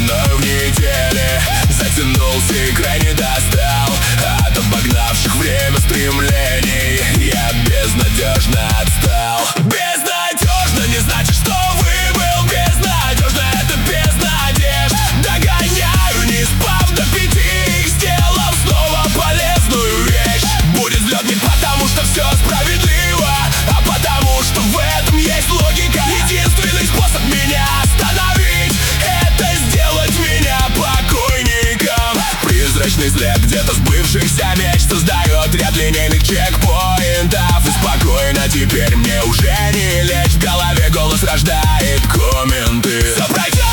мною в неделе затянулся и крайне достал. От обогнавших время стремлений я безнадежно отстал. Безнадежно не значит, что выбыл. Безнадежно — это без надежд. Догоняю, не спав до 5, сделав снова полезную вещь. Будет взлет не потому, что все справедливо, а потому, что в этом есть логика. Единственный способ меня остановить — это сделать меня покойником. Призрачный след где-то сбывшихся меч создает ряд линейных чекпоинтов. И спокойно теперь мне уже не лечь. В голове голос рождает комменты. Все пройдет.